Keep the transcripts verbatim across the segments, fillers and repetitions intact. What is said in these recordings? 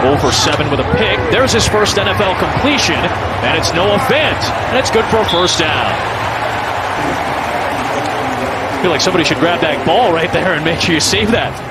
oh for seven with a pick. There's his first N F L completion, and it's Noah Fant, and it's good for a first down. I feel like somebody should grab that ball right there and make sure you save that.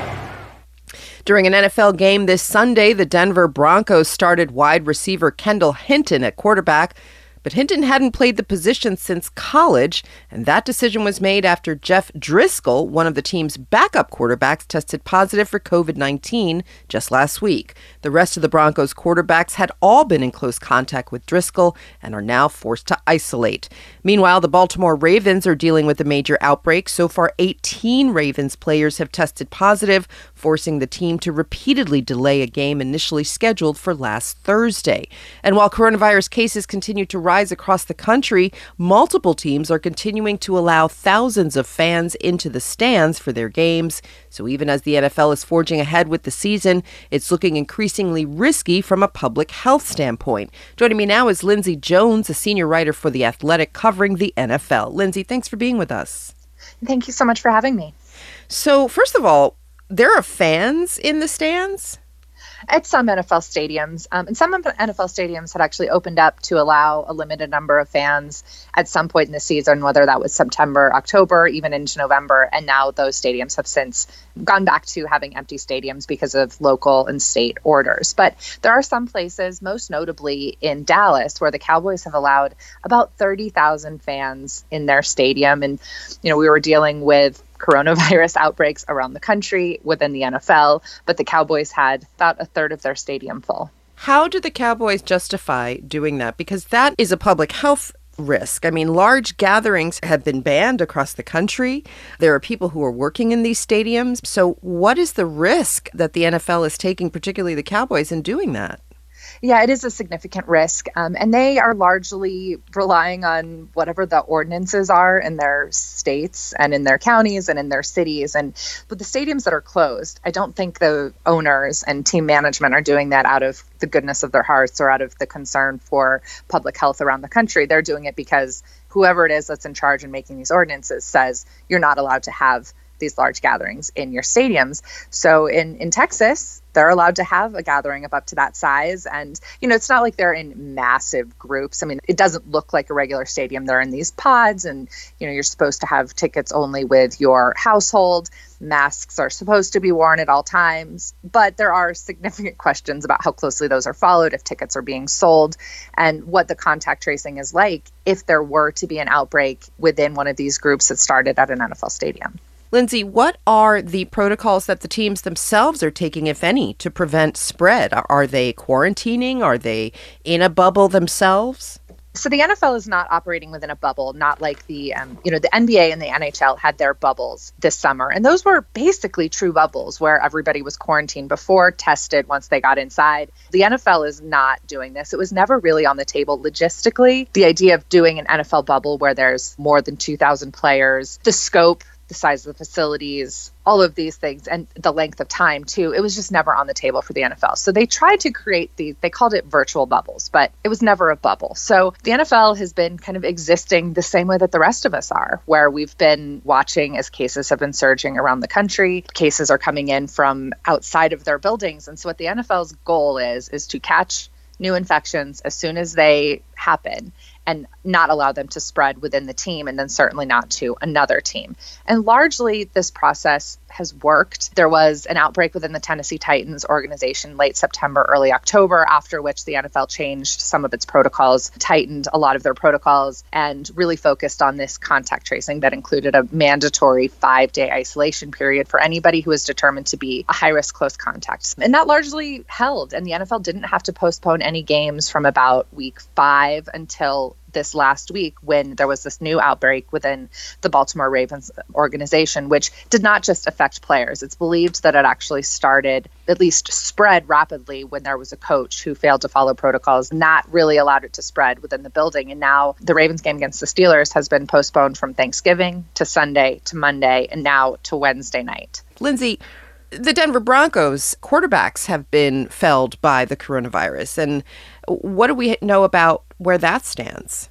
During an N F L game this Sunday, the Denver Broncos started wide receiver Kendall Hinton at quarterback. But Hinton hadn't played the position since college, and that decision was made after Jeff Driscoll, one of the team's backup quarterbacks, tested positive for covid nineteen just last week. The rest of the Broncos quarterbacks had all been in close contact with Driscoll and are now forced to isolate. Meanwhile, the Baltimore Ravens are dealing with a major outbreak. So far, eighteen Ravens players have tested positive, forcing the team to repeatedly delay a game initially scheduled for last Thursday. And while coronavirus cases continue to rise across the country, multiple teams are continuing to allow thousands of fans into the stands for their games. So even as the N F L is forging ahead with the season, it's looking increasingly risky from a public health standpoint. Joining me now is Lindsay Jones, a senior writer for The Athletic covering the N F L. Lindsay, thanks for being with us. Thank you so much for having me. So first of all, there are fans in the stands? At some N F L stadiums, um, and some N F L stadiums had actually opened up to allow a limited number of fans at some point in the season, whether that was September, October, even into November. And now those stadiums have since gone back to having empty stadiums because of local and state orders. But there are some places, most notably in Dallas, where the Cowboys have allowed about thirty thousand fans in their stadium. And, you know, we were dealing with coronavirus outbreaks around the country within the N F L, but the Cowboys had about a third of their stadium full. How do the Cowboys justify doing that? Because that is a public health risk. I mean, large gatherings have been banned across the country. There are people who are working in these stadiums. So what is the risk that the N F L is taking, particularly the Cowboys, in doing that? Yeah, it is a significant risk. Um, and they are largely relying on whatever the ordinances are in their states and in their counties and in their cities. And with the stadiums that are closed, I don't think the owners and team management are doing that out of the goodness of their hearts or out of the concern for public health around the country. They're doing it because whoever it is that's in charge and making these ordinances says you're not allowed to have these large gatherings in your stadiums. So in, in Texas, they're allowed to have a gathering of up to that size. And, you know, it's not like they're in massive groups. I mean, it doesn't look like a regular stadium. They're in these pods and, you know, you're supposed to have tickets only with your household. Masks are supposed to be worn at all times. But there are significant questions about how closely those are followed, if tickets are being sold, and what the contact tracing is like if there were to be an outbreak within one of these groups that started at an N F L stadium. Lindsay, what are the protocols that the teams themselves are taking, if any, to prevent spread? Are they quarantining? Are they in a bubble themselves? So the N F L is not operating within a bubble, not like the, um, you know, the N B A and the N H L had their bubbles this summer. And those were basically true bubbles where everybody was quarantined before, tested once they got inside. The N F L is not doing this. It was never really on the table logistically. The idea of doing an N F L bubble where there's more than two thousand players, the scope, the size of the facilities, all of these things, and the length of time too, it was just never on the table for the N F L. So they tried to create the, they called it virtual bubbles, but it was never a bubble. So the N F L has been kind of existing the same way that the rest of us are, where we've been watching as cases have been surging around the country. Cases are coming in from outside of their buildings. And so what the N F L's goal is, is to catch new infections as soon as they happen and not allow them to spread within the team, and then certainly not to another team. And largely, this process has worked. There was an outbreak within the Tennessee Titans organization late September, early October, after which the N F L changed some of its protocols, tightened a lot of their protocols, and really focused on this contact tracing that included a mandatory five-day isolation period for anybody who was determined to be a high-risk close contact. And that largely held, and the N F L didn't have to postpone any games from about week five until this last week when there was this new outbreak within the Baltimore Ravens organization, which did not just affect players. It's believed that it actually started, at least spread rapidly when there was a coach who failed to follow protocols, not really allowed it to spread within the building. And now the Ravens game against the Steelers has been postponed from Thanksgiving to Sunday to Monday and now to Wednesday night. Lindsay, the Denver Broncos quarterbacks have been felled by the coronavirus. And what do we know about where that stands?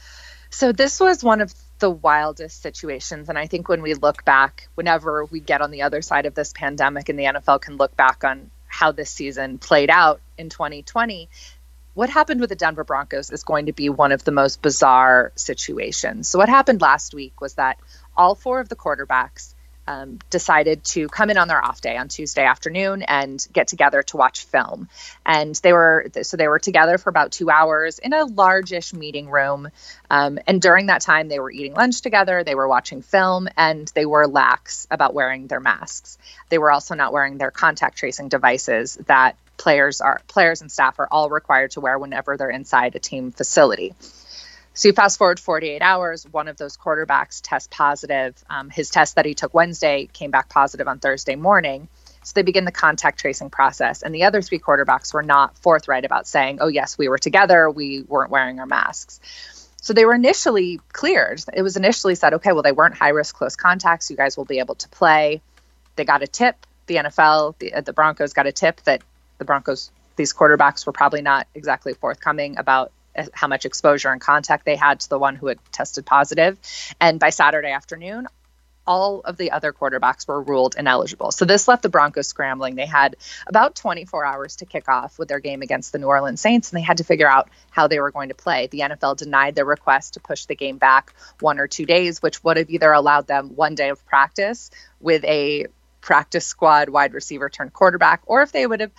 So this was one of the wildest situations. And I think when we look back, whenever we get on the other side of this pandemic and the N F L can look back on how this season played out in twenty twenty. What happened with the Denver Broncos is going to be one of the most bizarre situations. So what happened last week was that all four of the quarterbacks um, decided to come in on their off day on Tuesday afternoon and get together to watch film. And they were so they were together for about two hours in a largish meeting room. Um, and during that time, they were eating lunch together, they were watching film, and they were lax about wearing their masks. They were also not wearing their contact tracing devices that players are players and staff are all required to wear whenever they're inside a team facility. So you fast forward forty-eight hours, one of those quarterbacks tests positive. Um, his test that he took Wednesday came back positive on Thursday morning. So they begin the contact tracing process. And the other three quarterbacks were not forthright about saying, oh, yes, we were together, we weren't wearing our masks. So they were initially cleared. It was initially said, okay, well, they weren't high-risk close contacts. You guys will be able to play. They got a tip. The N F L, the, the Broncos got a tip that the Broncos, these quarterbacks were probably not exactly forthcoming about how much exposure and contact they had to the one who had tested positive. And by Saturday afternoon, all of the other quarterbacks were ruled ineligible. So this left the Broncos scrambling. They had about twenty-four hours to kick off with their game against the New Orleans Saints, and they had to figure out how they were going to play. The N F L denied their request to push the game back one or two days, which would have either allowed them one day of practice with a practice squad wide receiver turned quarterback, or if they would have,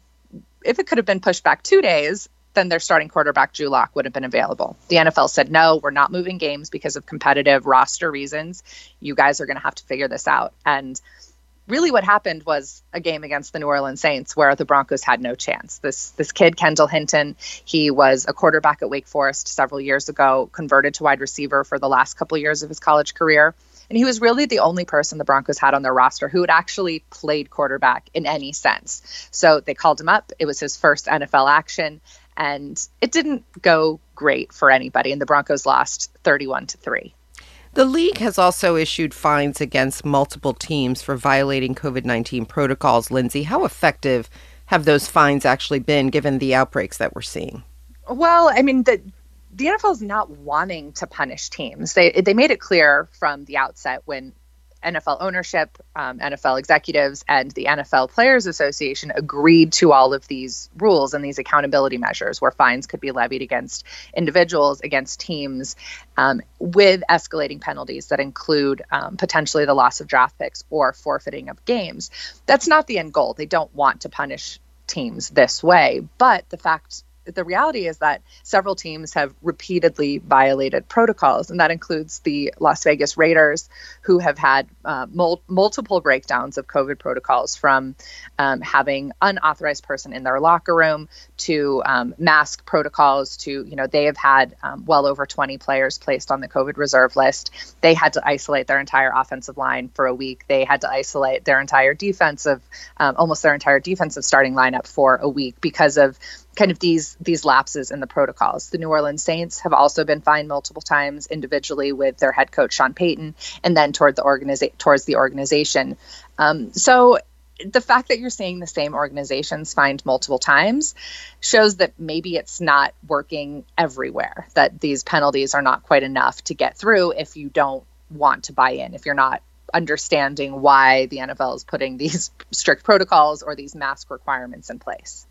if it could have been pushed back two days, then their starting quarterback, Drew Lock, would have been available. The N F L said, no, we're not moving games because of competitive roster reasons. You guys are going to have to figure this out. And really what happened was a game against the New Orleans Saints where the Broncos had no chance. This this kid, Kendall Hinton, he was a quarterback at Wake Forest several years ago, converted to wide receiver for the last couple of years of his college career. And he was really the only person the Broncos had on their roster who had actually played quarterback in any sense. So they called him up. It was his first N F L action. And it didn't go great for anybody, and the Broncos lost thirty-one to three. The league has also issued fines against multiple teams for violating COVID nineteen protocols. Lindsay, how effective have those fines actually been given the outbreaks that we're seeing? Well, I mean, the the N F L is not wanting to punish teams. They they made it clear from the outset when N F L ownership, um, N F L executives, and the N F L Players Association agreed to all of these rules and these accountability measures where fines could be levied against individuals, against teams, um, with escalating penalties that include um, potentially the loss of draft picks or forfeiting of games. That's not the end goal. They don't want to punish teams this way. But the fact the reality is that several teams have repeatedly violated protocols, and that includes the Las Vegas Raiders, who have had uh, mul- multiple breakdowns of COVID protocols, from um, having unauthorized person in their locker room to um, mask protocols to, you know, they have had um, well over twenty players placed on the COVID reserve list. They had to isolate their entire offensive line for a week. They had to isolate their entire defensive, um, almost their entire defensive starting lineup for a week because of kind of these these lapses in the protocols. The New Orleans Saints have also been fined multiple times individually with their head coach, Sean Payton, and then toward the organiza- towards the organization. Um, so the fact that you're seeing the same organizations fined multiple times shows that maybe it's not working everywhere, that these penalties are not quite enough to get through if you don't want to buy in, if you're not understanding why the N F L is putting these strict protocols or these mask requirements in place.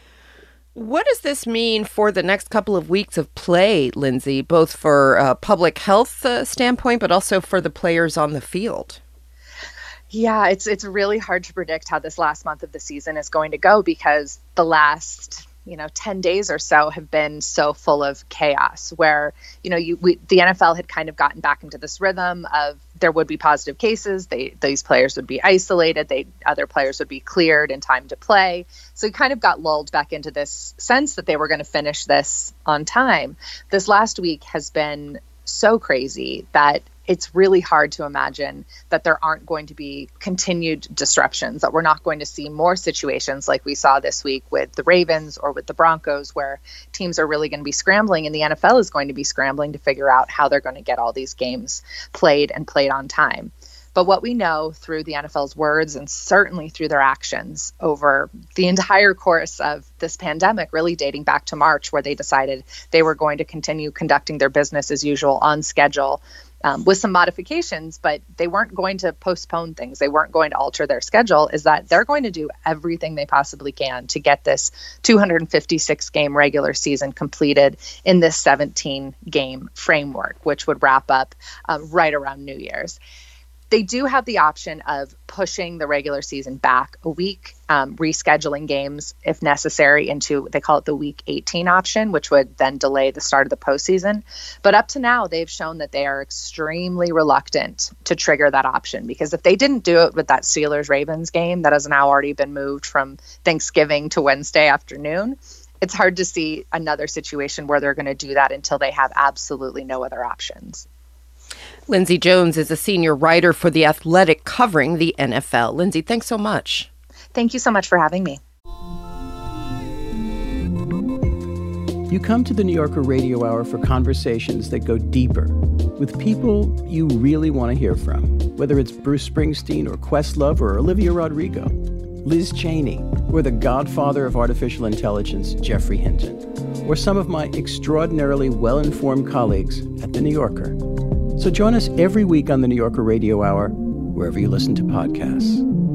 What does this mean for the next couple of weeks of play, Lindsay, both for a public health uh, standpoint, but also for the players on the field? Yeah, it's it's really hard to predict how this last month of the season is going to go because the last, you know, ten days or so have been so full of chaos where, you know, you we, the N F L had kind of gotten back into this rhythm of there would be positive cases. They these players would be isolated. They other players would be cleared in time to play. So we kind of got lulled back into this sense that they were going to finish this on time. This last week has been so crazy that it's really hard to imagine that there aren't going to be continued disruptions, that we're not going to see more situations like we saw this week with the Ravens or with the Broncos, where teams are really going to be scrambling, and the N F L is going to be scrambling to figure out how they're going to get all these games played and played on time. But what we know through the N F L's words and certainly through their actions over the entire course of this pandemic, really dating back to March, where they decided they were going to continue conducting their business as usual on schedule, um, with some modifications, but they weren't going to postpone things. They weren't going to alter their schedule, is that they're going to do everything they possibly can to get this two hundred fifty-six game regular season completed in this seventeen game framework, which would wrap up uh, right around New Year's. They do have the option of pushing the regular season back a week, um, rescheduling games if necessary into, they call it the week eighteen option, which would then delay the start of the postseason. But up to now, they've shown that they are extremely reluctant to trigger that option, because if they didn't do it with that Steelers-Ravens game that has now already been moved from Thanksgiving to Wednesday afternoon, it's hard to see another situation where they're going to do that until they have absolutely no other options. Lindsay Jones is a senior writer for The Athletic covering the N F L. Lindsay, thanks so much. Thank you so much for having me. You come to the New Yorker Radio Hour for conversations that go deeper with people you really want to hear from, whether it's Bruce Springsteen or Questlove or Olivia Rodrigo, Liz Cheney, or the godfather of artificial intelligence, Geoffrey Hinton, or some of my extraordinarily well-informed colleagues at The New Yorker. So join us every week on the New Yorker Radio Hour, wherever you listen to podcasts.